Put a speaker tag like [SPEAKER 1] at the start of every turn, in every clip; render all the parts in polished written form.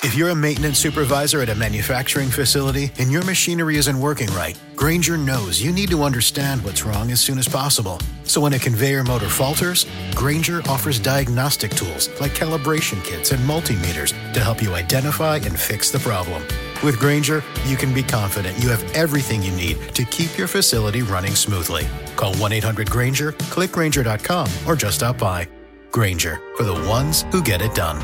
[SPEAKER 1] If you're a maintenance supervisor at a manufacturing facility and your machinery isn't working right, Grainger knows you need to understand what's wrong as soon as possible. So when a conveyor motor falters, Grainger offers diagnostic tools like calibration kits and multimeters to help you identify and fix the problem. With Grainger, you can be confident you have everything you need to keep your facility running smoothly. Call 1-800-GRAINGER, click Grainger.com, or just stop by. Grainger, for the ones who get it done.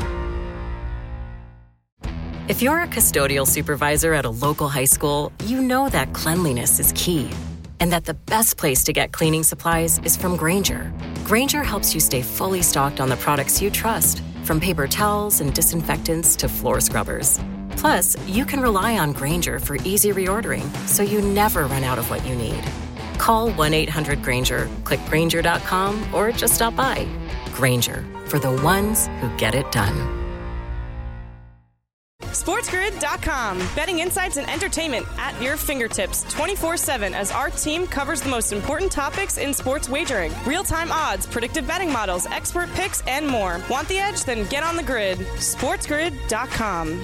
[SPEAKER 2] If you're a custodial supervisor at a local high school, you know that cleanliness is key, and that the best place to get cleaning supplies is from Grainger. Grainger helps you stay fully stocked on the products you trust, from paper towels and disinfectants to floor scrubbers. Plus, you can rely on Grainger for easy reordering, so you never run out of what you need. Call 1-800-GRAINGER, click Grainger.com, or just stop by. Grainger, for the ones who get it done.
[SPEAKER 3] SportsGrid.com. Betting insights and entertainment at your fingertips 24/7 as our team covers the most important topics in sports wagering. Real-time odds, predictive betting models, expert picks, and more. Want the edge? Then get on the grid. SportsGrid.com.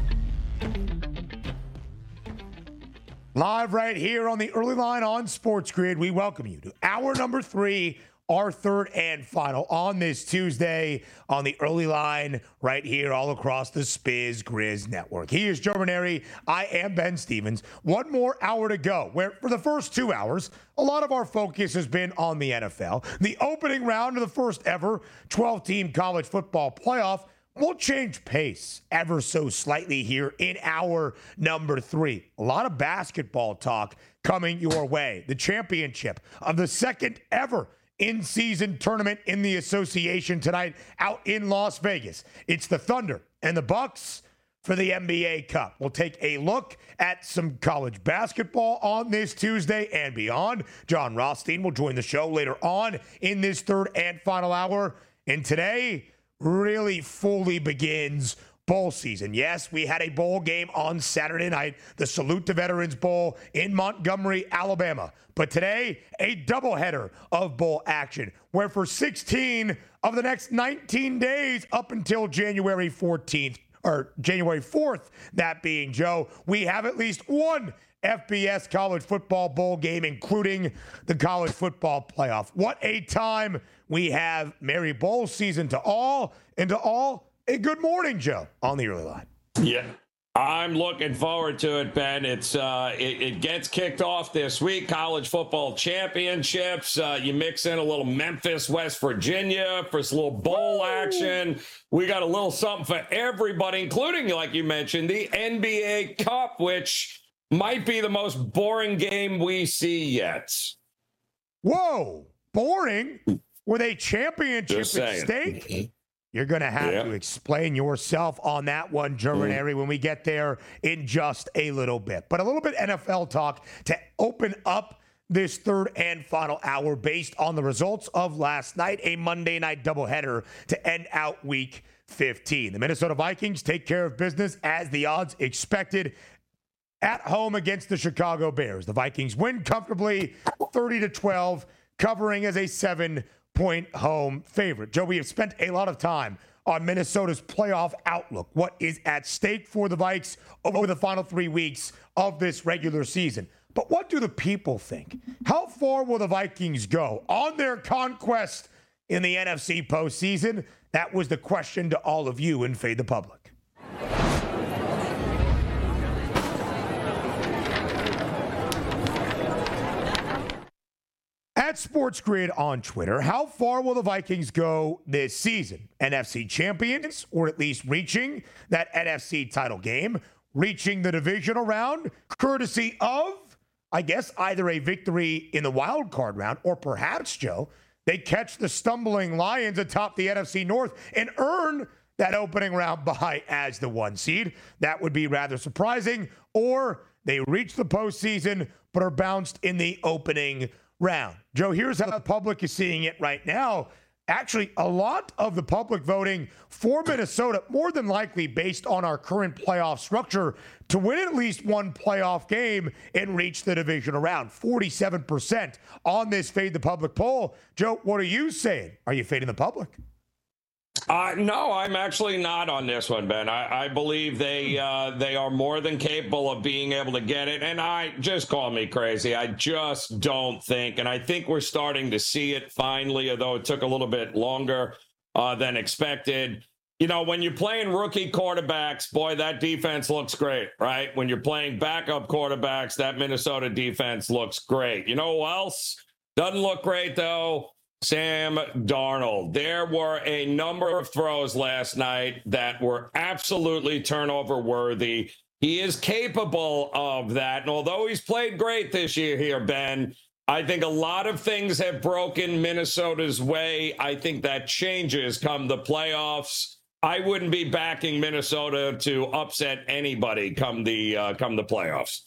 [SPEAKER 4] Live right here on the early line on Sports Grid, we welcome you to hour number 3, our third and final on this Tuesday on the early line right here all across the Spiz Grizz network. He is Joe Ranieri. I am Ben Stevens. One more hour to go, where for the first 2 hours, a lot of our focus has been on the NFL. The opening round of the first ever 12-team college football playoff will change pace ever so slightly here in hour number 3. A lot of basketball talk coming your way. The championship of the second ever in-season tournament in the association tonight out in Las Vegas. It's the Thunder and the Bucks for the NBA Cup. We'll take a look at some college basketball on this Tuesday and beyond. John Rothstein will join the show later on in this third and final hour. And today really fully begins bowl season. Yes, we had a bowl game on Saturday night, the Salute to Veterans Bowl in Montgomery, Alabama. But today, a doubleheader of bowl action, where for 16 of the next 19 days up until January 14th, or January 4th, that being, Joe, we have at least one FBS college football bowl game, including the college football playoff. What a time we have. Merry bowl season to all, and to all, a good morning, Joe, on the early line.
[SPEAKER 5] Yeah, I'm looking forward to it, Ben. It gets kicked off this week. College football championships. You mix in a little Memphis, West Virginia for some little bowl action. We got a little something for everybody, including, like you mentioned, the NBA Cup, which might be the most boring game we see yet.
[SPEAKER 4] Whoa, boring? With a championship at stake? You're going to have to explain yourself on that one, Joe Ranieri, when we get there in just a little bit. But a little bit NFL talk to open up this third and final hour based on the results of last night, a Monday night doubleheader to end out week 15. The Minnesota Vikings take care of business as the odds expected at home against the Chicago Bears. The Vikings win comfortably 30-12, covering as a 7-point home favorite. Joe, we have spent a lot of time on Minnesota's playoff outlook. What is at stake for the Vikes over the final 3 weeks of this regular season? But what do the people think? How far will the Vikings go on their conquest in the NFC postseason? That was the question to all of you in Fade the Public. At Sports Grid on Twitter, how far will the Vikings go this season? NFC champions, or at least reaching that NFC title game, reaching the divisional round, courtesy of, I guess, either a victory in the wild card round, or perhaps, Joe, they catch the stumbling Lions atop the NFC North and earn that opening round bye as the 1 seed. That would be rather surprising. Or they reach the postseason but are bounced in the opening round. Joe, here's how the public is seeing it right now. Actually, a lot of the public voting for Minnesota, more than likely based on our current playoff structure, to win at least one playoff game and reach the divisional round. 47% on this Fade the Public poll. Joe, what are you saying? Are you fading the public?
[SPEAKER 5] No, I'm actually not on this one, Ben. I believe they are more than capable of being able to get it. And I just call me crazy. I just don't think, and I think we're starting to see it finally, although it took a little bit longer than expected. You know, when you're playing rookie quarterbacks, boy, that defense looks great, right? When you're playing backup quarterbacks, that Minnesota defense looks great. You know who else doesn't look great, though? Sam Darnold. There were a number of throws last night that were absolutely turnover worthy. He is capable of that. And although he's played great this year here, Ben, I think a lot of things have broken Minnesota's way. I think that changes come the playoffs. I wouldn't be backing Minnesota to upset anybody come the playoffs.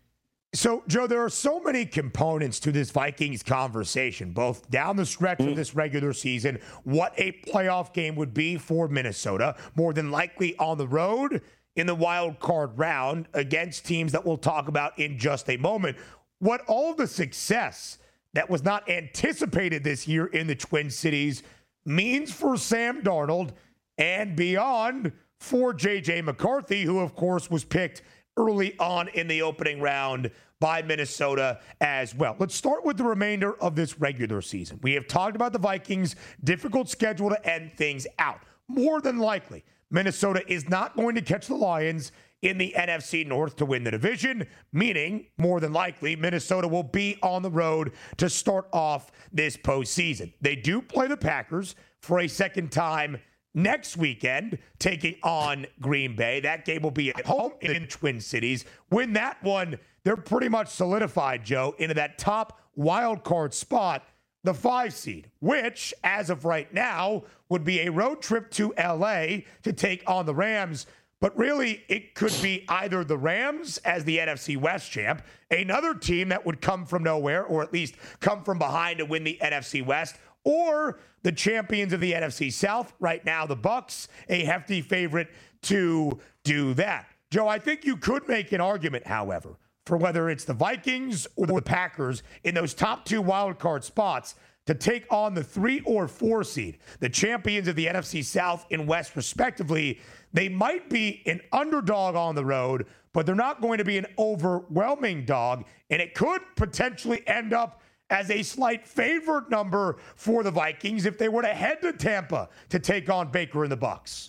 [SPEAKER 4] So, Joe, there are so many components to this Vikings conversation, both down the stretch of this regular season, what a playoff game would be for Minnesota, more than likely on the road in the wild card round against teams that we'll talk about in just a moment. What all the success that was not anticipated this year in the Twin Cities means for Sam Darnold and beyond for J.J. McCarthy, who, of course, was picked early on in the opening round by Minnesota as well. Let's start with the remainder of this regular season. We have talked about the Vikings' difficult schedule to end things out. More than likely, Minnesota is not going to catch the Lions in the NFC North to win the division, meaning more than likely Minnesota will be on the road to start off this postseason. They do play the Packers for a second time next weekend, taking on Green Bay. That game will be at home in Twin Cities. Win that one, they're pretty much solidified, Joe, into that top wild card spot, the 5 seed, which, as of right now, would be a road trip to L.A. to take on the Rams. But really, it could be either the Rams as the NFC West champ, another team that would come from nowhere, or at least come from behind to win the NFC West, or the champions of the NFC South, right now the Bucs, a hefty favorite to do that. Joe, I think you could make an argument, however, for whether it's the Vikings or the Packers in those top 2 wild card spots to take on the 3 or 4 seed, the champions of the NFC South and West respectively. They might be an underdog on the road, but they're not going to be an overwhelming dog, and it could potentially end up as a slight favored number for the Vikings if they were to head to Tampa to take on Baker and the Bucs.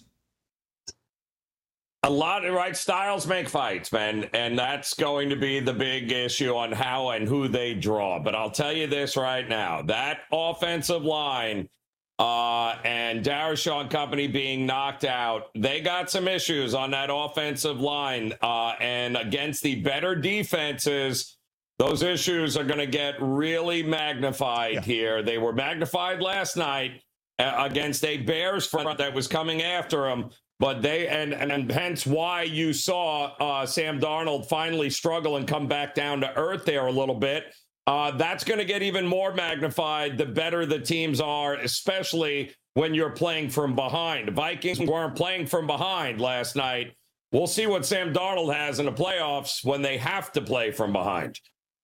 [SPEAKER 5] A lot of right styles make fights, man, and that's going to be the big issue on how and who they draw. But I'll tell you this right now, that offensive line and Darrisaw and company being knocked out, they got some issues on that offensive line, and against the better defenses, those issues are going to get really magnified here. They were magnified last night against a Bears front that was coming after them. But they, and hence why you saw Sam Darnold finally struggle and come back down to earth there a little bit. That's going to get even more magnified the better the teams are, especially when you're playing from behind. The Vikings weren't playing from behind last night. We'll see what Sam Darnold has in the playoffs when they have to play from behind.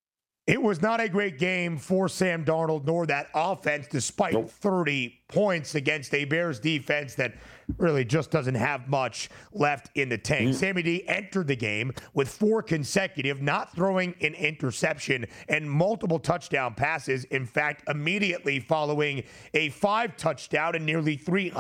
[SPEAKER 4] It was not a great game for Sam Darnold nor that offense, despite 30 points against a Bears defense that really just doesn't have much left in the tank. Sammy D entered the game with 4 consecutive, not throwing an interception and multiple touchdown passes. In fact, immediately following a 5-touchdown and nearly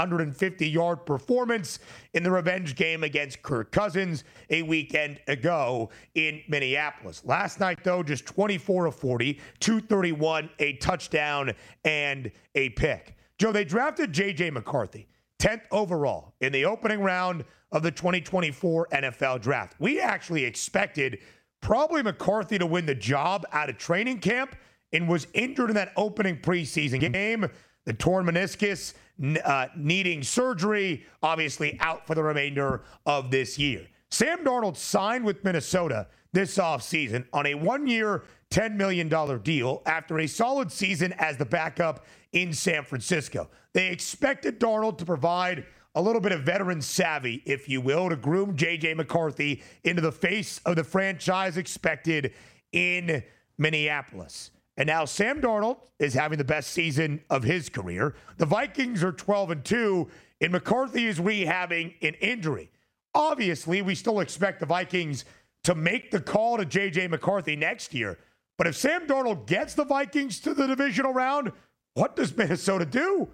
[SPEAKER 4] 350-yard performance in the revenge game against Kirk Cousins a weekend ago in Minneapolis. Last night, though, just 24 of 40, 231, a touchdown, and a pick. Joe, they drafted J.J. McCarthy 10th overall in the opening round of the 2024 NFL Draft. We actually expected probably McCarthy to win the job out of training camp and was injured in that opening preseason game. The torn meniscus, needing surgery, obviously out for the remainder of this year. Sam Darnold signed with Minnesota this offseason on a 1-year, $10 million deal after a solid season as the backup in San Francisco. They expected Darnold to provide a little bit of veteran savvy, if you will, to groom J.J. McCarthy into the face of the franchise expected in Minneapolis. And now Sam Darnold is having the best season of his career. The Vikings are 12-2 and McCarthy is rehabbing an injury. Obviously, we still expect the Vikings to make the call to J.J. McCarthy next year. But if Sam Darnold gets the Vikings to the divisional round, what does Minnesota do?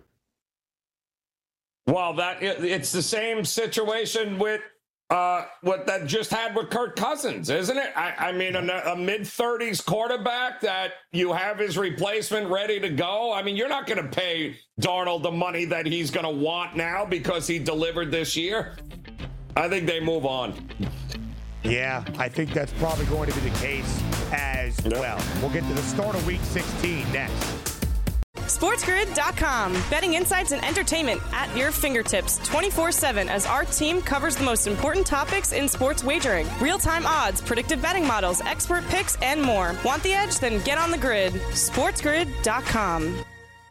[SPEAKER 5] Well, it's the same situation with what that just had with Kirk Cousins, isn't it? I mean, a mid-30s quarterback that you have his replacement ready to go. I mean, you're not going to pay Darnold the money that he's going to want now because he delivered this year. I think they move on.
[SPEAKER 4] Yeah, I think that's probably going to be the case as well. We'll get to the start of Week 16 next.
[SPEAKER 3] SportsGrid.com. Betting insights and entertainment at your fingertips 24/7 as our team covers the most important topics in sports wagering. Real-time odds, predictive betting models, expert picks, and more. Want the edge? Then get on the grid. SportsGrid.com.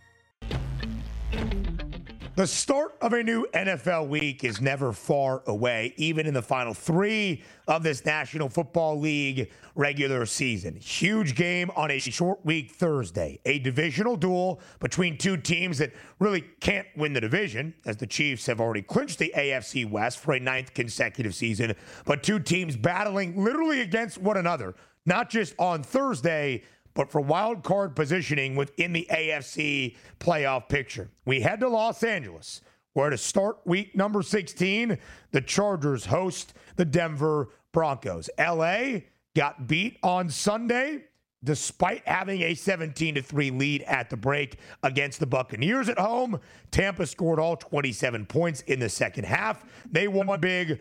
[SPEAKER 4] The start of a new NFL week is never far away, even in the final 3 of this National Football League regular season. Huge game on a short week Thursday. A divisional duel between 2 teams that really can't win the division, as the Chiefs have already clinched the AFC West for a 9th consecutive season, but 2 teams battling literally against one another, not just on Thursday, but for wild card positioning within the AFC playoff picture. We head to Los Angeles, where to start week number 16, the Chargers host the Denver Broncos. LA got beat on Sunday, despite having a 17-3 lead at the break against the Buccaneers at home. Tampa scored all 27 points in the second half. They won big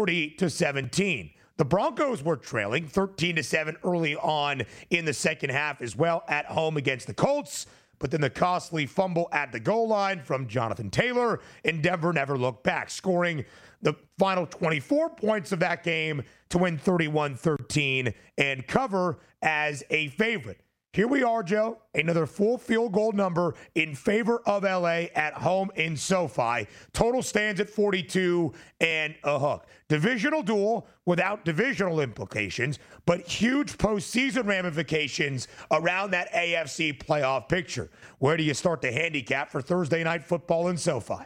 [SPEAKER 4] 40-17. The Broncos were trailing 13-7 early on in the second half as well at home against the Colts. But then the costly fumble at the goal line from Jonathan Taylor, and Denver never looked back, scoring the final 24 points of that game to win 31-13 and cover as a favorite. Here we are, Joe, another full field goal number in favor of LA at home in SoFi. Total stands at 42 and a hook. Divisional duel without divisional implications, but huge postseason ramifications around that AFC playoff picture. Where do you start the handicap for Thursday night football in SoFi?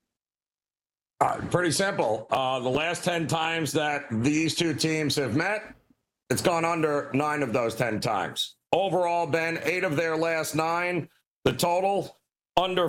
[SPEAKER 5] Pretty simple. The last 10 times that these 2 teams have met, it's gone under 9 of those 10 times. Overall, Ben, 8 of their last 9. The total, under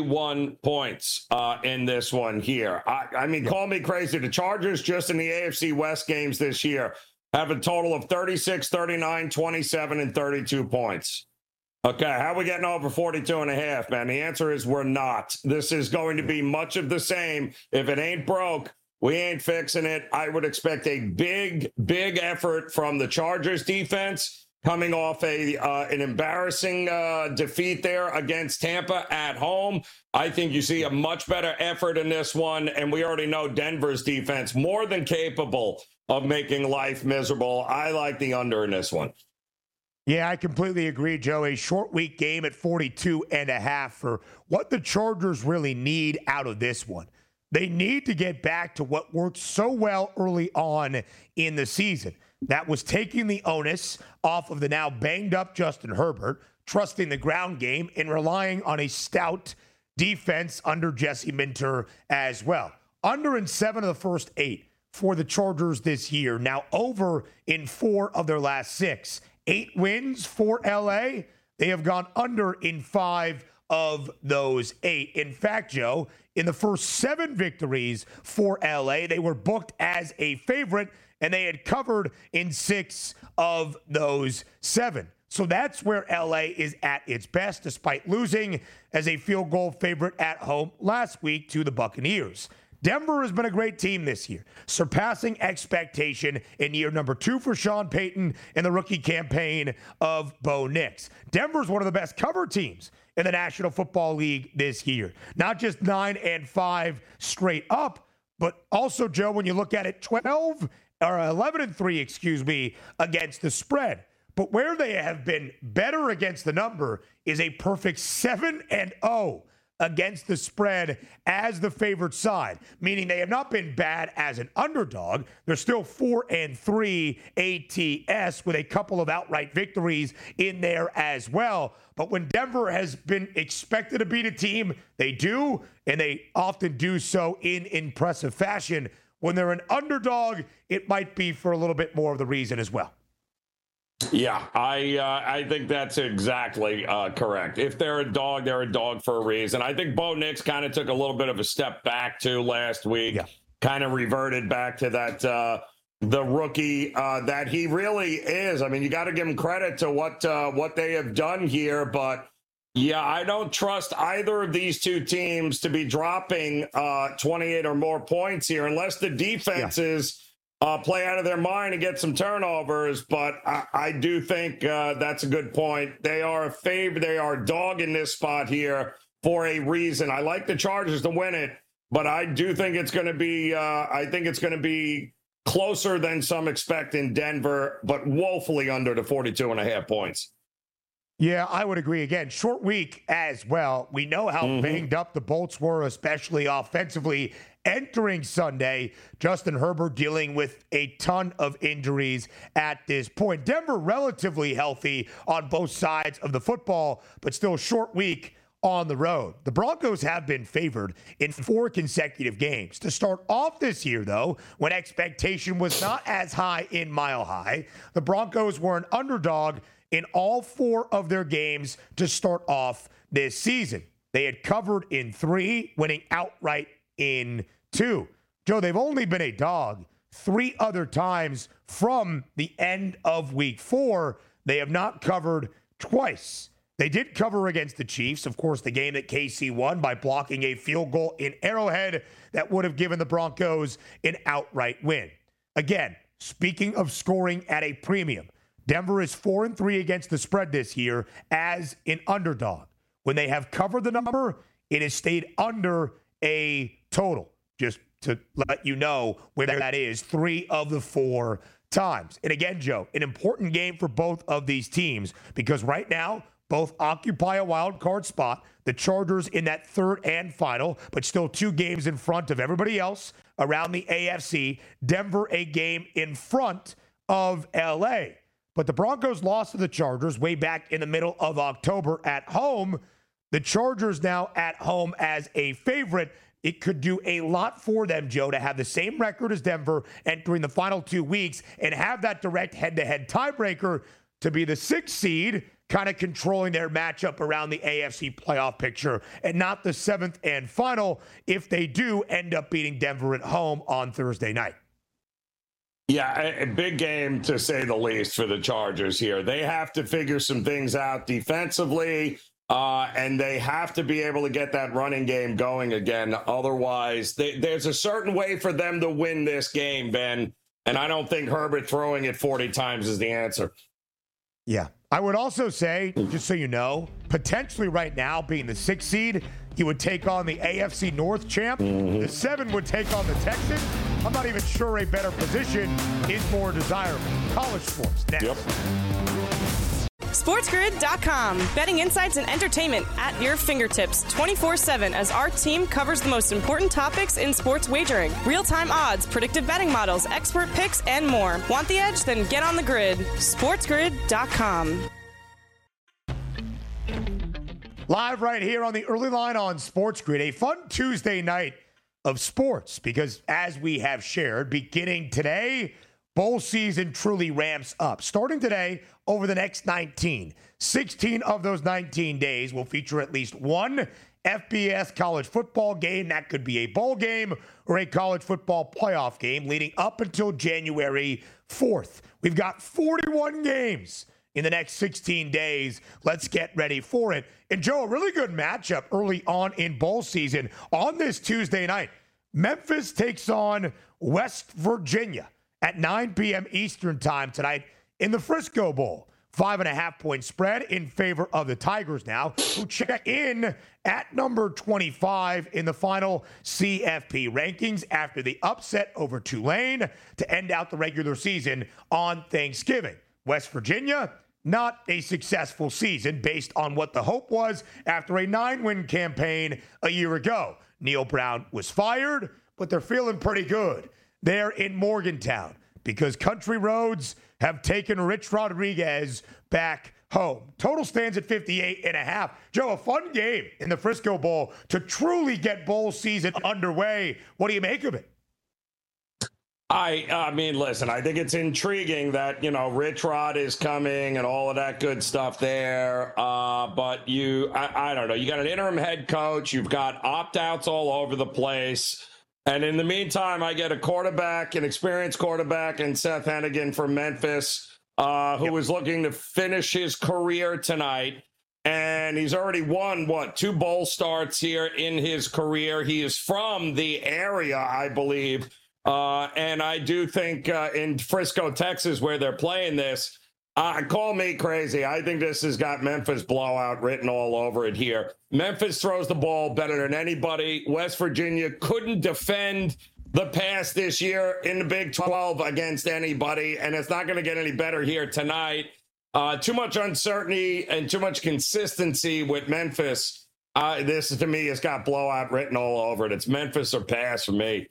[SPEAKER 5] 41 points in this one here. I mean, call me crazy. The Chargers, just in the AFC West games this year, have a total of 36, 39, 27, and 32 points. Okay, how are we getting over 42 and a half, man? The answer is we're not. This is going to be much of the same. If it ain't broke, we ain't fixing it. I would expect a big effort from the Chargers defense, coming off an embarrassing defeat there against Tampa at home. I think you see a much better effort in this one, and we already know Denver's defense more than capable of making life miserable. I like the under in this one.
[SPEAKER 4] Yeah, I completely agree, Joe. A short week game at 42 and a half for what the Chargers really need out of this one. They need to get back to what worked so well early on in the season. That was taking the onus off of the now banged-up Justin Herbert, trusting the ground game, and relying on a stout defense under Jesse Minter as well. Under in 7 of the first 8 for the Chargers this year. Now over in 4 of their last 6. 8 wins for LA. They have gone under in 5 of those 8. In fact, Joe, in the first 7 victories for LA, they were booked as a favorite, and they had covered in 6 of those 7. So that's where LA is at its best, despite losing as a field goal favorite at home last week to the Buccaneers. Denver has been a great team this year, surpassing expectation in year number 2 for Sean Payton and the rookie campaign of Bo Nix. Denver's one of the best cover teams in the National Football League this year. Not just 9-5 straight up, but also, Joe, when you look at it, 11-3, against the spread. But where they have been better against the number is a perfect 7-0 against the spread as the favored side, meaning they have not been bad as an underdog. They're still 4-3 ATS with a couple of outright victories in there as well. But when Denver has been expected to beat a team, they do, and they often do so in impressive fashion. When they're an underdog, it might be for a little bit more of the reason as well.
[SPEAKER 5] Yeah, I think that's exactly correct. If they're a dog for a reason. I think Bo Nix kind of took a little bit of a step back too last week, kind of reverted back to that the rookie that he really is. I mean, you got to give him credit to what they have done here, but yeah, I don't trust either of these two teams to be dropping 28 or more points here unless the defenses play out of their mind and get some turnovers. But I do think that's a good point. They are a favorite. They are a dog in this spot here for a reason. I like the Chargers to win it, but I do think it's going to be. I think it's going to be closer than some expect in Denver, but woefully under the 42.5 points.
[SPEAKER 4] Yeah, I would agree. Again, short week as well. We know how banged up the Bolts were, especially offensively. Entering Sunday, Justin Herbert dealing with a ton of injuries at this point. Denver relatively healthy on both sides of the football, but still short week on the road. The Broncos have been favored in 4 consecutive games. To start off this year, though, when expectation was not as high in Mile High, the Broncos were an underdog in all 4 of their games to start off this season. They had covered in 3, winning outright in 2. Joe, they've only been a dog 3 other times from the end of week 4. They have not covered twice. They did cover against the Chiefs, of course, the game that KC won by blocking a field goal in Arrowhead that would have given the Broncos an outright win. Again, speaking of scoring at a premium, Denver is 4-3 against the spread this year as an underdog. When they have covered the number, it has stayed under a total. Just to let you know where that is 3 of the 4 times. And again, Joe, an important game for both of these teams because right now, both occupy a wild card spot. The Chargers in that third and final, but still 2 games in front of everybody else around the AFC. Denver a game in front of LA. But the Broncos lost to the Chargers way back in the middle of October at home. The Chargers now at home as a favorite. It could do a lot for them, Joe, to have the same record as Denver entering the final 2 weeks and have that direct head-to-head tiebreaker to be the 6th seed, kind of controlling their matchup around the AFC playoff picture, and not the 7th and final if they do end up beating Denver at home on Thursday night.
[SPEAKER 5] Yeah, a big game to say the least for the Chargers here. They have to figure some things out defensively. And they have to be able to get that running game going again. Otherwise, there's a certain way for them to win this game, Ben. And I don't think Herbert throwing it 40 times is the answer.
[SPEAKER 4] Yeah. I would also say, just so you know, potentially right now being the 6th seed, you would take on the AFC North champ. The 7 would take on the Texans. I'm not even sure a better position is more desirable. College sports next.
[SPEAKER 5] Yep.
[SPEAKER 3] SportsGrid.com. Betting insights and entertainment at your fingertips 24/7 as our team covers the most important topics in sports wagering. Real-time odds, predictive betting models, expert picks, and more. Want the edge? Then get on the grid. SportsGrid.com.
[SPEAKER 4] Live right here on the early line on Sports Grid. A fun Tuesday night of sports because as we have shared, beginning today, bowl season truly ramps up. Starting today, over the next 16 of those 19 days will feature at least one FBS college football game. That could be a bowl game or a college football playoff game leading up until January 4th. We've got 41 games in the next 16 days. Let's get ready for it. And Joe, a really good matchup early on in bowl season on this Tuesday night. Memphis takes on West Virginia at 9 p.m. Eastern time tonight in the Frisco Bowl. 5.5-point spread in favor of the Tigers now, who check in at number 25 in the final CFP rankings after the upset over Tulane to end out the regular season on Thanksgiving. West Virginia, not a successful season based on what the hope was after a 9-win campaign a year ago. Neil Brown was fired, but they're feeling pretty good there in Morgantown because Country Roads have taken Rich Rodriguez back home. Total stands at 58.5. Joe, a fun game in the Frisco Bowl to truly get bowl season underway. What do you make of it?
[SPEAKER 5] I mean, listen, I think it's intriguing that, Rich Rod is coming and all of that good stuff there. But I don't know. You got an interim head coach. You've got opt-outs all over the place. And in the meantime, I get a quarterback, an experienced quarterback, and Seth Hennigan from Memphis, who is looking to finish his career tonight. And he's already won, 2 bowl starts here in his career. He is from the area, I believe. And I do think in Frisco, Texas, where they're playing this, call me crazy. I think this has got Memphis blowout written all over it here. Memphis throws the ball better than anybody. West Virginia couldn't defend the pass this year in the Big 12 against anybody, and it's not going to get any better here tonight. Too much uncertainty and too much consistency with Memphis. This, to me, has got blowout written all over it. It's Memphis or pass for me.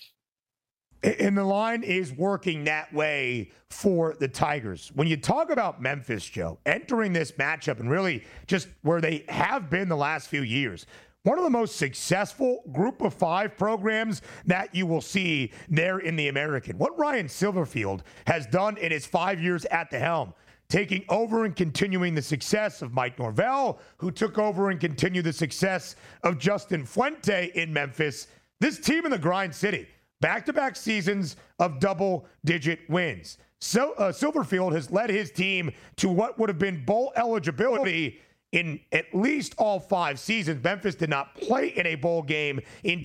[SPEAKER 4] And the line is working that way for the Tigers. When you talk about Memphis, Joe, entering this matchup and really just where they have been the last few years, one of the most successful group of 5 programs that you will see there in the American. What Ryan Silverfield has done in his 5 years at the helm, taking over and continuing the success of Mike Norvell, who took over and continued the success of Justin Fuente in Memphis. This team in the Grind City, back-to-back seasons of double-digit wins. So Silverfield has led his team to what would have been bowl eligibility in at least all 5 seasons. Memphis did not play in a bowl game in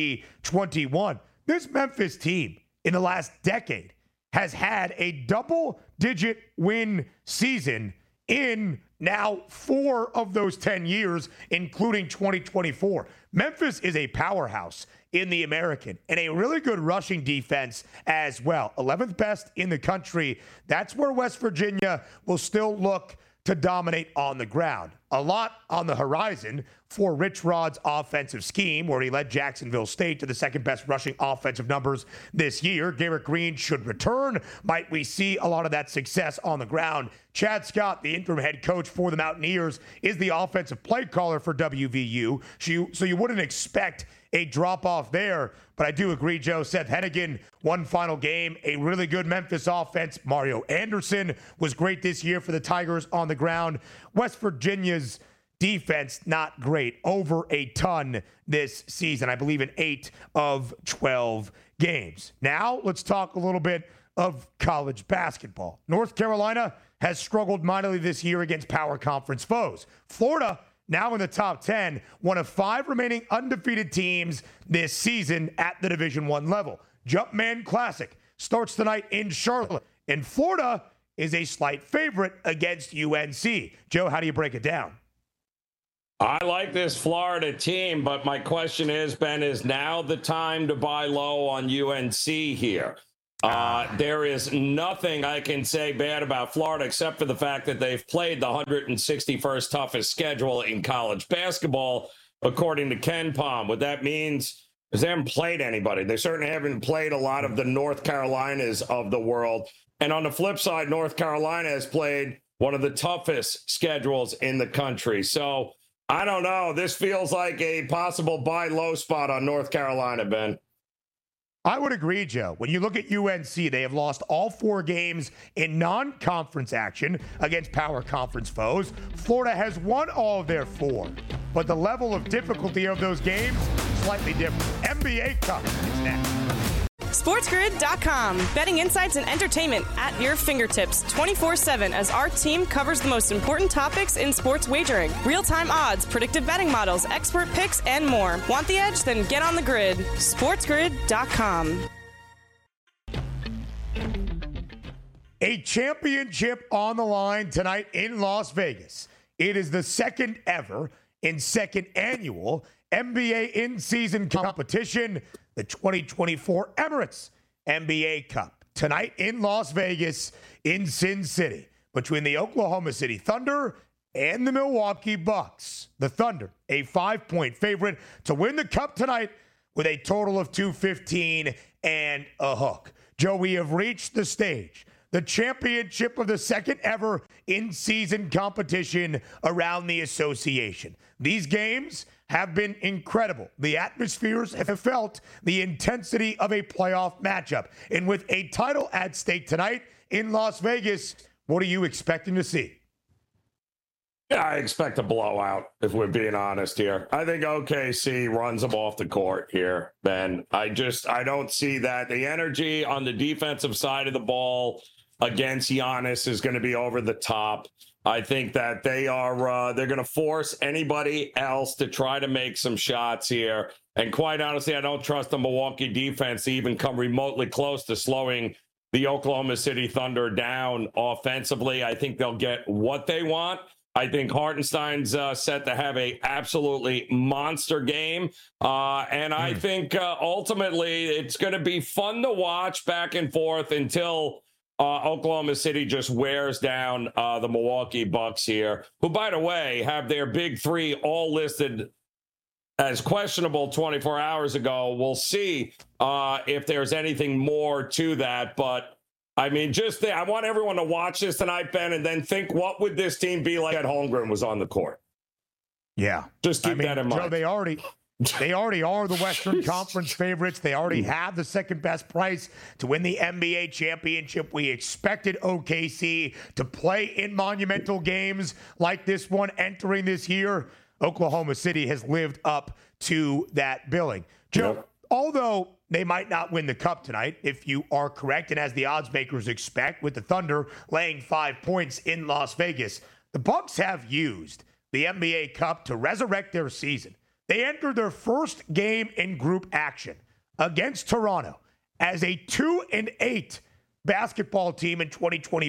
[SPEAKER 4] 2021. This Memphis team in the last decade has had a double-digit win season in now 4 of those 10 years, including 2024. Memphis is a powerhouse in the American and a really good rushing defense as well. 11th best in the country. That's where West Virginia will still look to dominate on the ground. A lot on the horizon for Rich Rod's offensive scheme, where he led Jacksonville State to the 2nd best rushing offensive numbers this year. Garrett Green should return. Might we see a lot of that success on the ground? Chad Scott, the interim head coach for the Mountaineers, is the offensive play caller for WVU. So you wouldn't expect a drop-off there. But I do agree, Joe. Seth Hennigan, one final game, a really good Memphis offense. Mario Anderson was great this year for the Tigers on the ground. West Virginia's defense, not great. Over a ton this season. I believe in 8 of 12 games. Now, let's talk a little bit of college basketball. North Carolina has struggled mightily this year against power conference foes. Florida, now in the top 10, one of 5 remaining undefeated teams this season at the Division I level. Jumpman Classic starts tonight in Charlotte, and Florida is a slight favorite against UNC. Joe, how do you break it down?
[SPEAKER 5] I like this Florida team, but my question is, Ben, is now the time to buy low on UNC here? There is nothing I can say bad about Florida except for the fact that they've played the 161st toughest schedule in college basketball, according to Ken Pom. What that means is they haven't played anybody. They certainly haven't played a lot of the North Carolinas of the world. And on the flip side, North Carolina has played one of the toughest schedules in the country. So I don't know. This feels like a possible buy low spot on North Carolina, Ben.
[SPEAKER 4] I would agree, Joe. When you look at UNC, they have lost all 4 games in non-conference action against power conference foes. Florida has won all of their 4, but the level of difficulty of those games slightly different. NBA Cup is next.
[SPEAKER 3] SportsGrid.com. Betting insights and entertainment at your fingertips 24/7 as our team covers the most important topics in sports wagering. Real-time odds, predictive betting models, expert picks, and more. Want the edge? Then get on the grid. SportsGrid.com.
[SPEAKER 4] A championship on the line tonight in Las Vegas. It is the 2nd ever and 2nd annual NBA in-season competition, the 2024 Emirates NBA Cup. Tonight in Las Vegas, in Sin City. between the Oklahoma City Thunder and the Milwaukee Bucks. The Thunder, a 5-point favorite to win the Cup tonight with a total of 215 and a hook. Joe, we have reached the stage, the championship of the second ever in-season competition around the association. These games have been incredible. The atmospheres have felt the intensity of a playoff matchup. And with a title at stake tonight in Las Vegas, what are you expecting to see?
[SPEAKER 5] Yeah, I expect a blowout, if we're being honest here. I think OKC runs them off the court here, Ben. I don't see that. The energy on the defensive side of the ball against Giannis is going to be over the top. I think that they're going to force anybody else to try to make some shots here. And quite honestly, I don't trust the Milwaukee defense to even come remotely close to slowing the Oklahoma City Thunder down offensively. I think they'll get what they want. I think Hartenstein's set to have a absolutely monster game. And I think ultimately it's going to be fun to watch back and forth until Oklahoma City just wears down the Milwaukee Bucks here, who, by the way, have their big three all listed as questionable 24 hours ago. We'll see if there's anything more to that. But, I mean, I want everyone to watch this tonight, Ben, and then think, what would this team be like if Holmgren was on the court?
[SPEAKER 4] Yeah.
[SPEAKER 5] Just keep that in mind.
[SPEAKER 4] Joe, they already are the Western Conference favorites. They already have the second best price to win the NBA championship. We expected OKC to play in monumental games like this one entering this year. Oklahoma City has lived up to that billing. Joe, although they might not win the Cup tonight, if you are correct, and as the odds makers expect, with the Thunder laying 5 points in Las Vegas, the Bucks have used the NBA Cup to resurrect their season. They entered their first game in group action against Toronto as a 2-8 basketball team in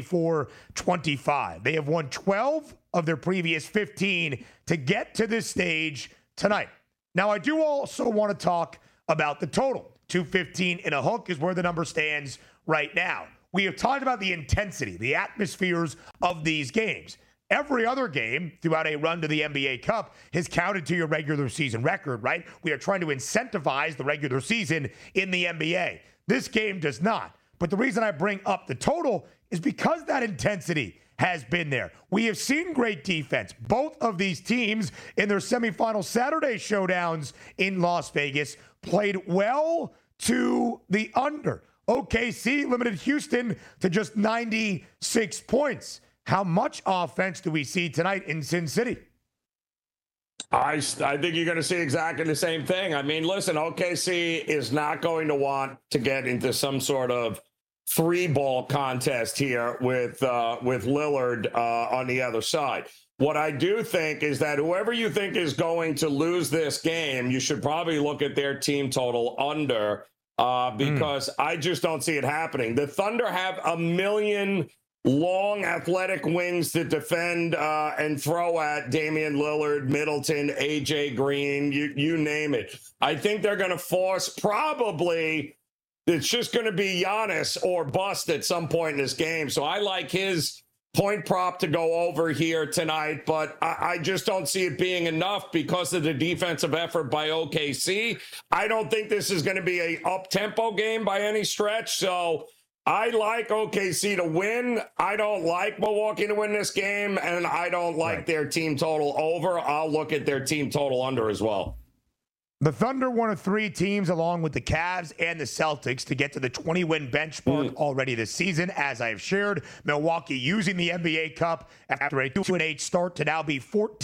[SPEAKER 4] 2024-25. They have won 12 of their previous 15 to get to this stage tonight. Now, I do also want to talk about the total. 215 and a hook is where the number stands right now. We have talked about the intensity, the atmospheres of these games. Every other game throughout a run to the NBA Cup has counted to your regular season record, right? We are trying to incentivize the regular season in the NBA. This game does not. But the reason I bring up the total is because that intensity has been there. We have seen great defense. Both of these teams in their semifinal Saturday showdowns in Las Vegas played well to the under. OKC limited Houston to just 96 points. How much offense do we see tonight in Sin City?
[SPEAKER 5] I think you're going to see exactly the same thing. I mean, listen, OKC is not going to want to get into some sort of three-ball contest here with Lillard on the other side. What I do think is that whoever you think is going to lose this game, you should probably look at their team total under because I just don't see it happening. The Thunder have a million long athletic wings to defend and throw at Damian Lillard, Middleton, AJ Green, you name it. I think they're going to force probably, it's just going to be Giannis or bust at some point in this game. So I like his point prop to go over here tonight, but I just don't see it being enough because of the defensive effort by OKC. I don't think this is going to be a up-tempo game by any stretch, so I like OKC to win. I don't like Milwaukee to win this game, and I don't like their team total over. I'll look at their team total under as well.
[SPEAKER 4] The Thunder, one of three teams, along with the Cavs and the Celtics, to get to the 20-win benchmark already this season. As I have shared, Milwaukee using the NBA Cup after a 2-8 start to now be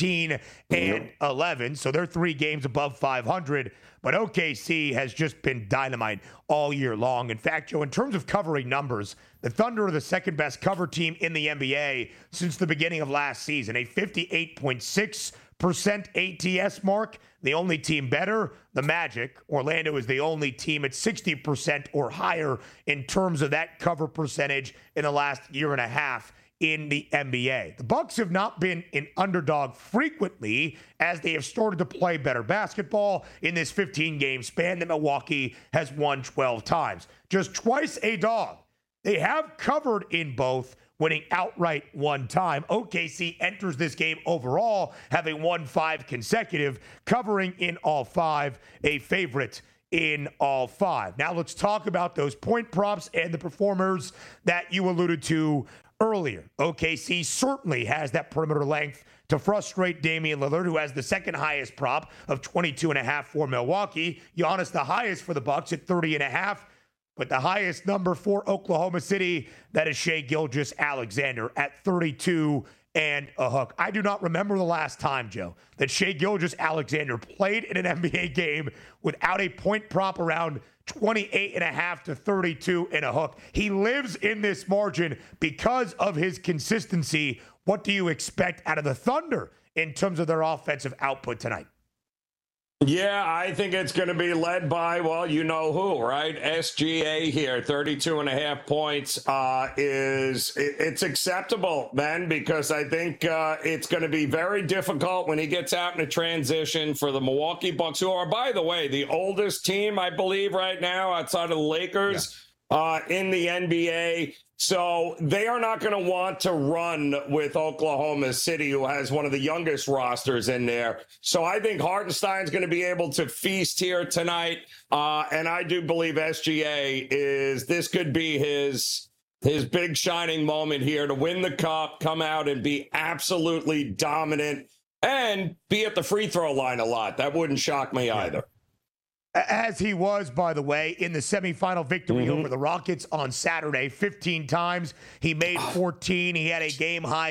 [SPEAKER 4] 14-11. So they're 3 games above 500. But OKC has just been dynamite all year long. In fact, Joe, in terms of covering numbers, the Thunder are the second best cover team in the NBA since the beginning of last season, a 58.6% ATS mark. The only team better, the Magic. Orlando is the only team at 60% or higher in terms of that cover percentage in the last year and a half in the NBA. The Bucks have not been an underdog frequently as they have started to play better basketball in this 15-game span that Milwaukee has won 12 times. Just twice a dog. They have covered in both winning outright one time. OKC enters this game overall having won 5 consecutive, covering in all 5, a favorite in all 5. Now let's talk about those point props and the performers that you alluded to earlier. OKC certainly has that perimeter length to frustrate Damian Lillard, who has the second highest prop of 22.5 for Milwaukee. Giannis the highest for the Bucks at 30.5. But the highest number for Oklahoma City, that is Shai Gilgeous-Alexander at 32 and a hook. I do not remember the last time, Joe, that Shai Gilgeous-Alexander played in an NBA game without a point prop around 28.5 to 32 and a hook. He lives in this margin because of his consistency. What do you expect out of the Thunder in terms of their offensive output tonight?
[SPEAKER 5] Yeah, I think it's going to be led by, well, you know who, right? SGA here, 32.5 points it's acceptable, Ben, because I think it's going to be very difficult when he gets out in a transition for the Milwaukee Bucks, who are, by the way, the oldest team, I believe, right now outside of the Lakers in the NBA. So they are not going to want to run with Oklahoma City, who has one of the youngest rosters in there. So I think Hartenstein's going to be able to feast here tonight. And I do believe SGA this could be his big shining moment here to win the cup, come out and be absolutely dominant and be at the free throw line a lot. That wouldn't shock me either.
[SPEAKER 4] As he was, by the way, in the semifinal victory over the Rockets on Saturday, 15 times. He made 14. He had a game-high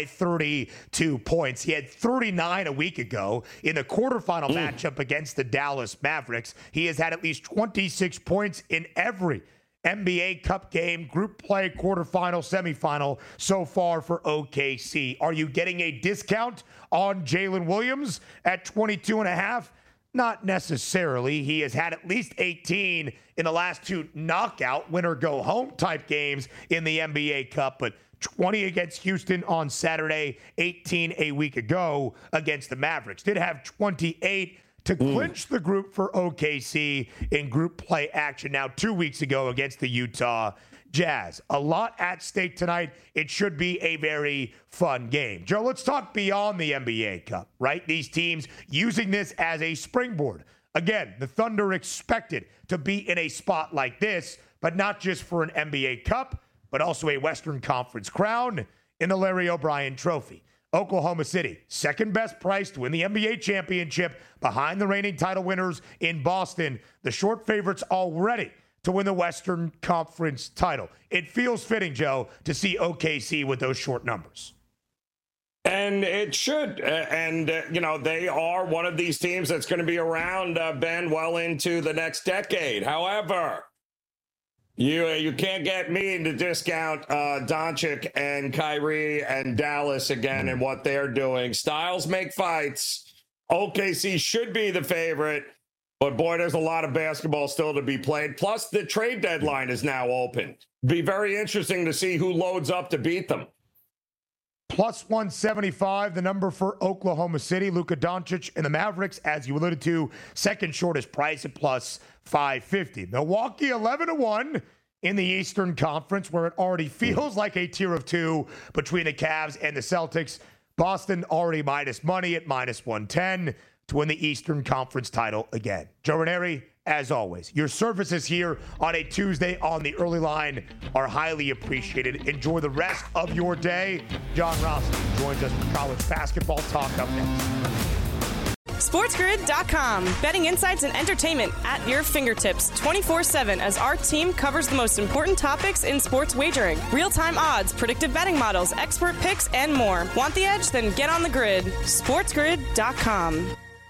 [SPEAKER 4] 32 points. He had 39 a week ago in the quarterfinal matchup against the Dallas Mavericks. He has had at least 26 points in every NBA Cup game, group play, quarterfinal, semifinal so far for OKC. Are you getting a discount on Jalen Williams at 22.5? Not necessarily. He has had at least 18 in the last 2 knockout winner-go-home type games in the NBA Cup, but 20 against Houston on Saturday, 18 a week ago against the Mavericks. Did have 28 to clinch the group for OKC in group play action now 2 weeks ago against the Utah Jazz. A lot at stake tonight. It should be a very fun game. Joe, let's talk beyond the NBA Cup, right? These teams using this as a springboard. Again, the Thunder expected to be in a spot like this, but not just for an NBA Cup, but also a Western Conference crown in the Larry O'Brien Trophy. Oklahoma City, second best price to win the NBA championship behind the reigning title winners in Boston. The short favorites already to win the Western Conference title. It feels fitting, Joe, to see OKC with those short numbers.
[SPEAKER 5] And it should. They are one of these teams that's going to be around, Ben, well into the next decade. However, you can't get me to discount Doncic and Kyrie and Dallas again and what they're doing. Styles make fights. OKC should be the favorite. But, boy, there's a lot of basketball still to be played. Plus, the trade deadline is now open. Be very interesting to see who loads up to beat them.
[SPEAKER 4] Plus 175, the number for Oklahoma City. Luka Doncic and the Mavericks, as you alluded to, second shortest price at plus 550. Milwaukee 11-1 in the Eastern Conference, where it already feels like a tier of 2 between the Cavs and the Celtics. Boston already minus money at minus 110. To win the Eastern Conference title again. Joe Ranieri, as always, your services here on a Tuesday on the early line are highly appreciated. Enjoy the rest of your day. John Ross joins us for college basketball talk up next.
[SPEAKER 3] SportsGrid.com. Betting insights and entertainment at your fingertips 24/7 as our team covers the most important topics in sports wagering. Real-time odds, predictive betting models, expert picks, and more. Want the edge? Then get on the grid. SportsGrid.com.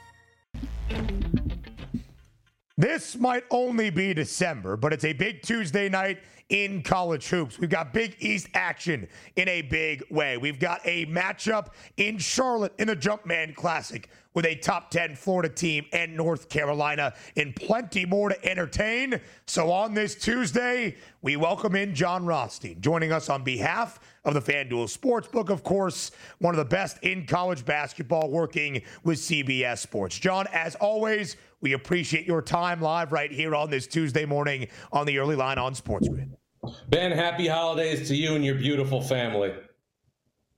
[SPEAKER 4] This might only be December, but it's a big Tuesday night in college hoops. We've got Big East action in a big way. We've got a matchup in Charlotte in the Jumpman Classic with a top 10 Florida team and North Carolina, and plenty more to entertain. So on this Tuesday, we welcome in John Rothstein, joining us on behalf of the FanDuel Sportsbook, of course, one of the best in college basketball, working with CBS Sports. John, as always, we appreciate your time live right here on this Tuesday morning on the early line on SportsGrid.
[SPEAKER 6] Ben, happy holidays to you and your beautiful family.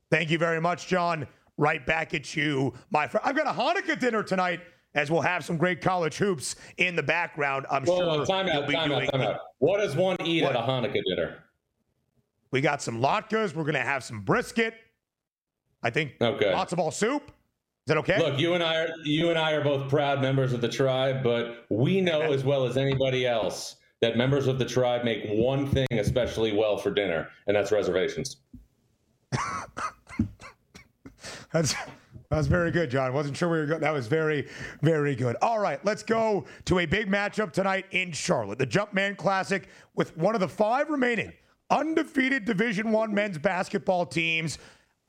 [SPEAKER 4] Thank you very much, John. Right back at you, my friend. I've got a Hanukkah dinner tonight, as we'll have some great college hoops in the background. I'm sure.
[SPEAKER 6] Time out. What does one eat at a Hanukkah dinner?
[SPEAKER 4] We got some latkes. We're going to have some brisket. I think lots of all soup. Is that okay?
[SPEAKER 6] Look, you and I are both proud members of the tribe, but we know as well as anybody else that members of the tribe make one thing especially well for dinner, and that's reservations. That's
[SPEAKER 4] very good, John. Wasn't sure we were going. That was very, very good. All right, let's go to a big matchup tonight in Charlotte. The Jumpman Classic with one of the 5 remaining undefeated Division I men's basketball teams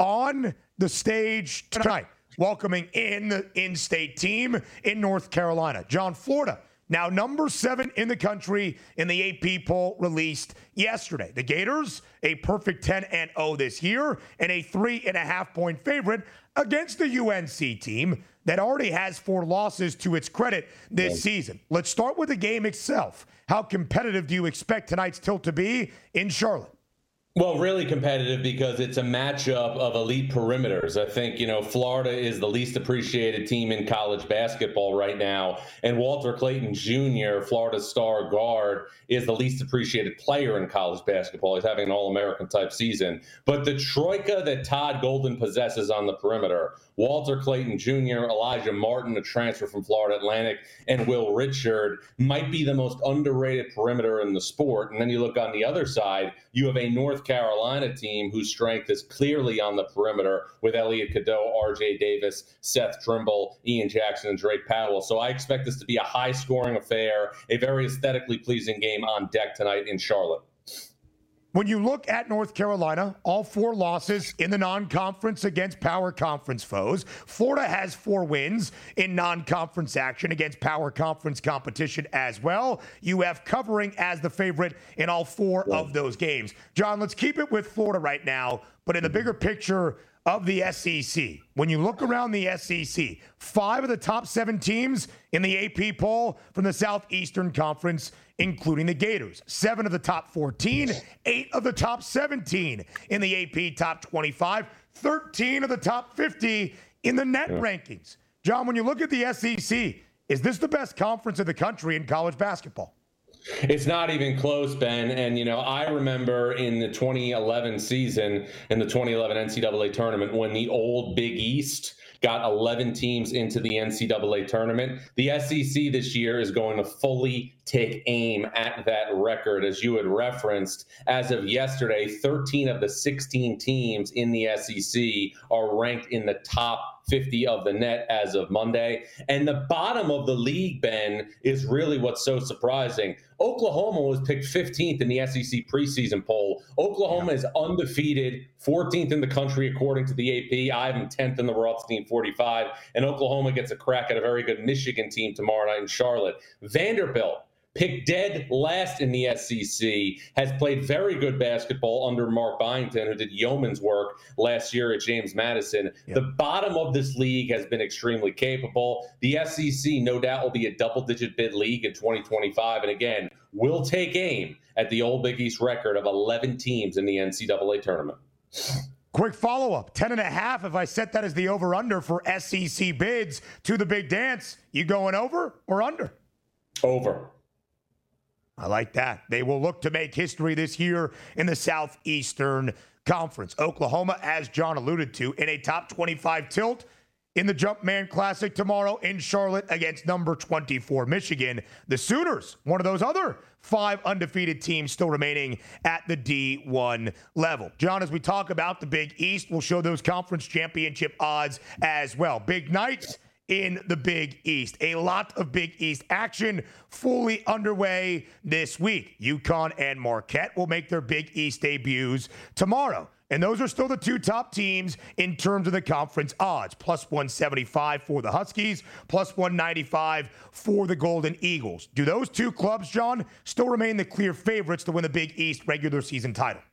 [SPEAKER 4] on the stage tonight, welcoming in the in-state team in North Carolina. John, Florida, now number 7 in the country in the AP poll released yesterday. The Gators, a perfect 10-0 this year, and a 3.5-point favorite against the UNC team that already has 4 losses to its credit this season. Let's start with the game itself. How competitive do you expect tonight's tilt to be in Charlotte?
[SPEAKER 6] Well, really competitive because it's a matchup of elite perimeters. I think, Florida is the least appreciated team in college basketball right now. And Walter Clayton Jr., Florida's star guard, is the least appreciated player in college basketball. He's having an All-American type season. But the troika that Todd Golden possesses on the perimeter, Walter Clayton Jr., Elijah Martin, a transfer from Florida Atlantic, and Will Richard, might be the most underrated perimeter in the sport. And then you look on the other side, you have a North Carolina team whose strength is clearly on the perimeter with Elliot Cadeau, R.J. Davis, Seth Trimble, Ian Jackson, and Drake Powell. So I expect this to be a high-scoring affair, a very aesthetically pleasing game on deck tonight in Charlotte.
[SPEAKER 4] When you look at North Carolina, all 4 losses in the non-conference against power conference foes. Florida has 4 wins in non-conference action against power conference competition as well. UF covering as the favorite in all 4 of those games. John, let's keep it with Florida right now, but in the bigger picture of the SEC. When you look around the SEC, 5 of the top 7 teams in the AP poll from the Southeastern Conference, including the Gators. 7 of the top 14, 8 of the top 17 in the AP top 25, 13 of the top 50 in the net rankings. John, when you look at the SEC, is this the best conference in the country in college basketball?
[SPEAKER 6] It's not even close, Ben. And, I remember in the 2011 season, in the 2011 NCAA tournament, when the old Big East got 11 teams into the NCAA tournament. The SEC this year is going to fully take aim at that record. As you had referenced, as of yesterday, 13 of the 16 teams in the SEC are ranked in the top 50 of the net as of Monday. And the bottom of the league, Ben, is really what's so surprising. Oklahoma was picked 15th in the SEC preseason poll. Oklahoma is undefeated, 14th in the country according to the AP. I have them 10th in the Rothstein 45. And Oklahoma gets a crack at a very good Michigan team tomorrow night in Charlotte. Vanderbilt, picked dead last in the SEC, has played very good basketball under Mark Byington, who did yeoman's work last year at James Madison. Yep. The bottom of this league has been extremely capable. The SEC, no doubt, will be a double-digit bid league in 2025. And again, will take aim at the old Big East record of 11 teams in the NCAA tournament.
[SPEAKER 4] Quick follow-up, 10.5. If I set that as the over-under for SEC bids to the big dance, you going over or under?
[SPEAKER 6] Over.
[SPEAKER 4] I like that. They will look to make history this year in the Southeastern Conference. Oklahoma, as John alluded to, in a top 25 tilt in the Jumpman Classic tomorrow in Charlotte against number 24 Michigan. The Sooners, one of those other 5 undefeated teams still remaining at the D1 level. John, as we talk about the Big East, we'll show those conference championship odds as well. Big nights in the Big East. A lot of Big East action fully underway this week. UConn and Marquette will make their Big East debuts tomorrow. And those are still the 2 top teams in terms of the conference odds. Plus 175 for the Huskies, plus 195 for the Golden Eagles. Do those 2 clubs, John, still remain the clear favorites to win the Big East regular season title?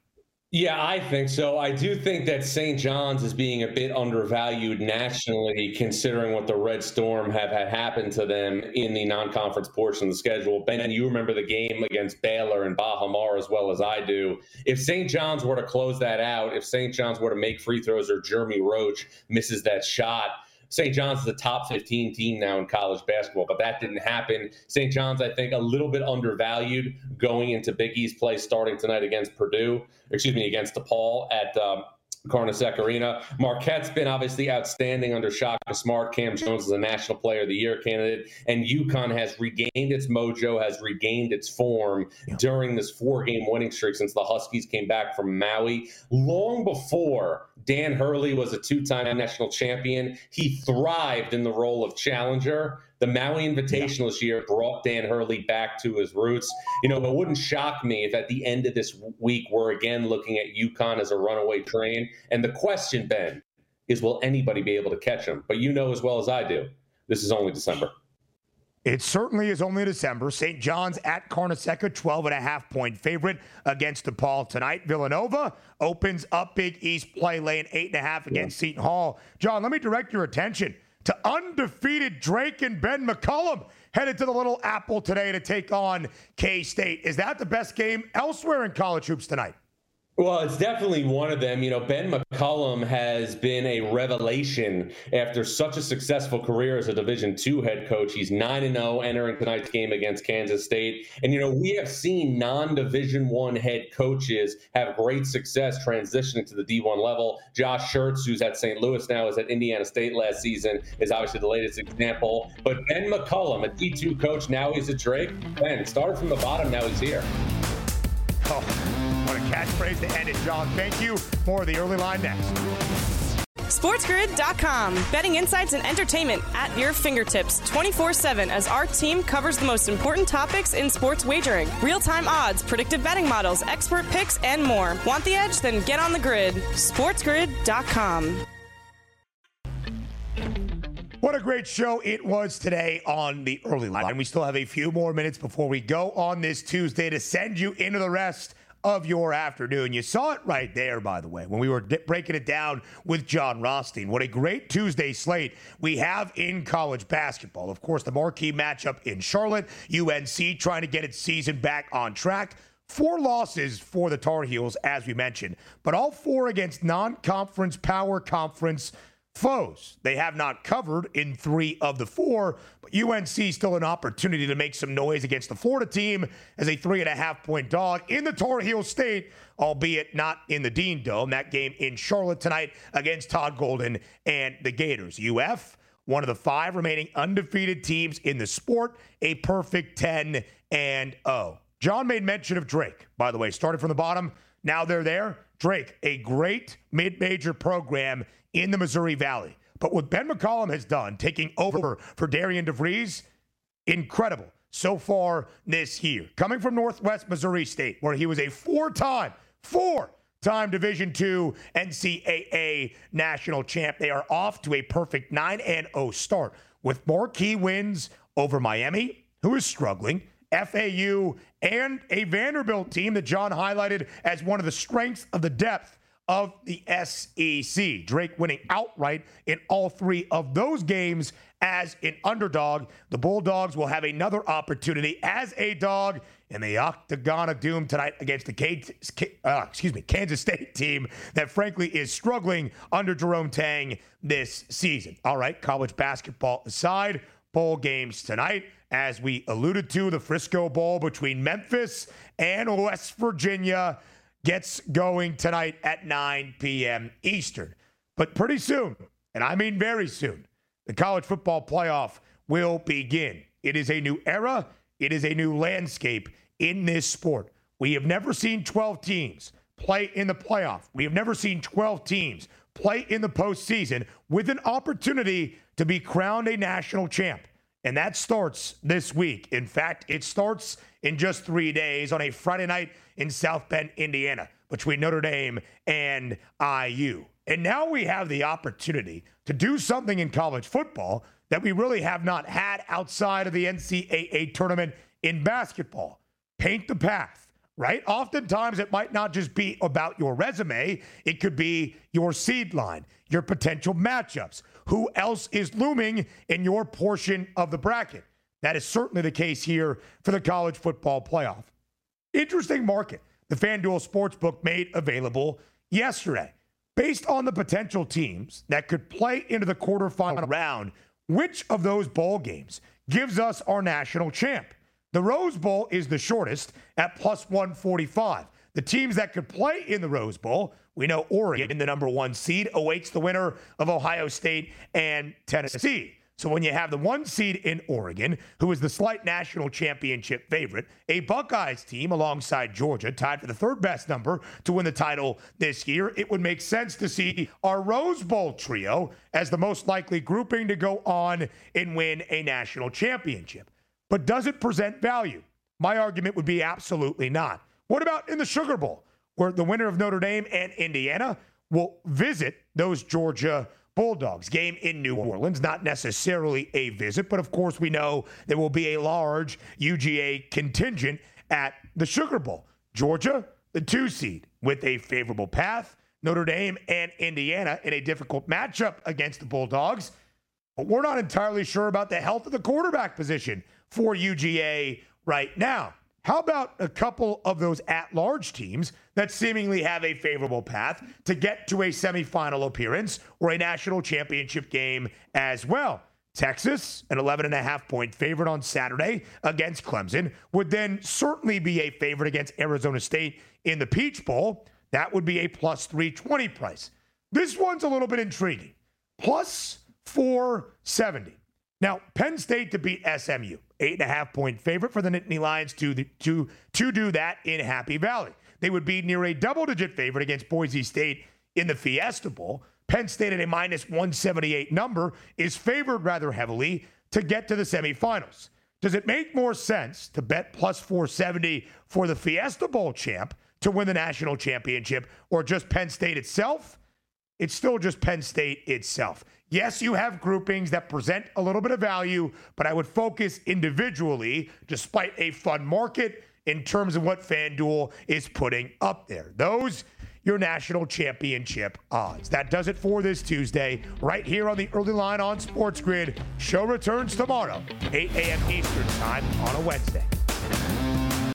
[SPEAKER 6] Yeah, I think so. I do think that St. John's is being a bit undervalued nationally, considering what the Red Storm have had happen to them in the non-conference portion of the schedule. Ben, you remember the game against Baylor and Baha Mar as well as I do. If St. John's were to close that out, if St. John's were to make free throws or Jeremy Roach misses that shot, St. John's is a top 15 team now in college basketball, but that didn't happen. St. John's, I think, a little bit undervalued going into Big East play starting tonight against against DePaul at Carnesecca Arena. Marquette's been obviously outstanding under Shaka Smart. Cam Jones is a National Player of the Year candidate, and UConn has regained its mojo, has regained its form during this 4-game winning streak since the Huskies came back from Maui. Long before Dan Hurley was a 2-time national champion, he thrived in the role of challenger. The Maui Invitational this year brought Dan Hurley back to his roots. It wouldn't shock me if at the end of this week we're again looking at UConn as a runaway train. And the question, Ben, is will anybody be able to catch them? But you know as well as I do, this is only December.
[SPEAKER 4] It certainly is only December. St. John's at Carnesecca, 12.5-point favorite against DePaul tonight. Villanova opens up Big East play, laying 8.5 against Seton Hall. John, let me direct your attention to undefeated Drake and Ben McCullum headed to the Little Apple today to take on K-State. Is that the best game elsewhere in college hoops tonight?
[SPEAKER 6] Well, it's definitely one of them. Ben McCullum has been a revelation after such a successful career as a Division II head coach. He's 9-0 entering tonight's game against Kansas State. And, we have seen non-Division I head coaches have great success transitioning to the D1 level. Josh Schertz, who's at St. Louis now, is at Indiana State last season, is obviously the latest example. But Ben McCullum, a D2 coach, now he's at Drake. Ben, started from the bottom, now he's here.
[SPEAKER 4] Oh, what a catchphrase to end it, John. Thank you. More of the early line next.
[SPEAKER 3] SportsGrid.com. Betting insights and entertainment at your fingertips 24/7 as our team covers the most important topics in sports wagering. Real-time odds, predictive betting models, expert picks, and more. Want the edge? Then get on the grid. SportsGrid.com.
[SPEAKER 4] What a great show it was today on the early line. And we still have a few more minutes before we go on this Tuesday to send you into the rest of your afternoon. You saw it right there, by the way, when we were breaking it down with John Rothstein. What a great Tuesday slate we have in college basketball. Of course, the marquee matchup in Charlotte, UNC trying to get its season back on track. 4 losses for the Tar Heels, as we mentioned, but all 4 against non-conference power conference foes. They have not covered in 3 of the 4, but UNC still an opportunity to make some noise against the Florida team as a 3.5-point dog in the Tar Heel State, albeit not in the Dean Dome. That game in Charlotte tonight against Todd Golden and the Gators. UF, one of the 5 remaining undefeated teams in the sport, a perfect 10-0. John made mention of Drake, by the way, started from the bottom. Now they're there. Drake, a great mid-major program in the Missouri Valley. But what Ben McCullum has done, taking over for Darian DeVries, incredible so far this year. Coming from Northwest Missouri State, where he was a 4-time Division II NCAA national champ. They are off to a perfect 9-0 start with marquee wins over Miami, who is struggling, FAU, and a Vanderbilt team that John highlighted as one of the strengths of the depth of the SEC. Drake winning outright in all 3 of those games as an underdog. The Bulldogs will have another opportunity as a dog in the Octagon of Doom tonight against the Kansas State team that frankly is struggling under Jerome Tang this season. All right, college basketball aside, bowl games tonight. As we alluded to, the Frisco Bowl between Memphis and West Virginia gets going tonight at 9 p.m. Eastern. But pretty soon, and I mean very soon, the college football playoff will begin. It is a new era. It is a new landscape in this sport. We have never seen 12 teams play in the playoff. We have never seen 12 teams play in the postseason with an opportunity to be crowned a national champ. And that starts this week. In fact, it starts in just 3 days on a Friday night in South Bend, Indiana, between Notre Dame and IU. And now we have the opportunity to do something in college football that we really have not had outside of the NCAA tournament in basketball. Paint the path right? Oftentimes, it might not just be about your resume. It could be your seed line, your potential matchups, who else is looming in your portion of the bracket. That is certainly the case here for the college football playoff. Interesting market the FanDuel Sportsbook made available yesterday. Based on the potential teams that could play into the quarterfinal round, which of those bowl games gives us our national champ? The Rose Bowl is the shortest at plus 145. The teams that could play in the Rose Bowl, we know Oregon, the number 1 seed, awaits the winner of Ohio State and Tennessee. So when you have the 1 seed in Oregon, who is the slight national championship favorite, a Buckeyes team alongside Georgia, tied for the 3rd best number to win the title this year, it would make sense to see our Rose Bowl trio as the most likely grouping to go on and win a national championship. But does it present value? My argument would be absolutely not. What about in the Sugar Bowl, where the winner of Notre Dame and Indiana will visit those Georgia Bulldogs? Game in New Orleans, not necessarily a visit, but of course we know there will be a large UGA contingent at the Sugar Bowl. Georgia, the 2 seed, with a favorable path. Notre Dame and Indiana in a difficult matchup against the Bulldogs. But we're not entirely sure about the health of the quarterback position for UGA right now. How about a couple of those at-large teams that seemingly have a favorable path to get to a semifinal appearance or a national championship game as well? Texas, an 11.5-point favorite on Saturday against Clemson, would then certainly be a favorite against Arizona State in the Peach Bowl. That would be a plus 320 price. This one's a little bit intriguing. Plus 470. Now, Penn State to beat SMU, 8.5-point favorite for the Nittany Lions to do that in Happy Valley. They would be near a double-digit favorite against Boise State in the Fiesta Bowl. Penn State at a minus 178 number is favored rather heavily to get to the semifinals. Does it make more sense to bet plus 470 for the Fiesta Bowl champ to win the national championship, or just Penn State itself? It's still just Penn State itself. Yes, you have groupings that present a little bit of value, but I would focus individually, despite a fun market, in terms of what FanDuel is putting up there. Those, your national championship odds. That does it for this Tuesday, right here on the Early Line on Sports Grid. Show returns tomorrow, 8 a.m. Eastern Time on a Wednesday.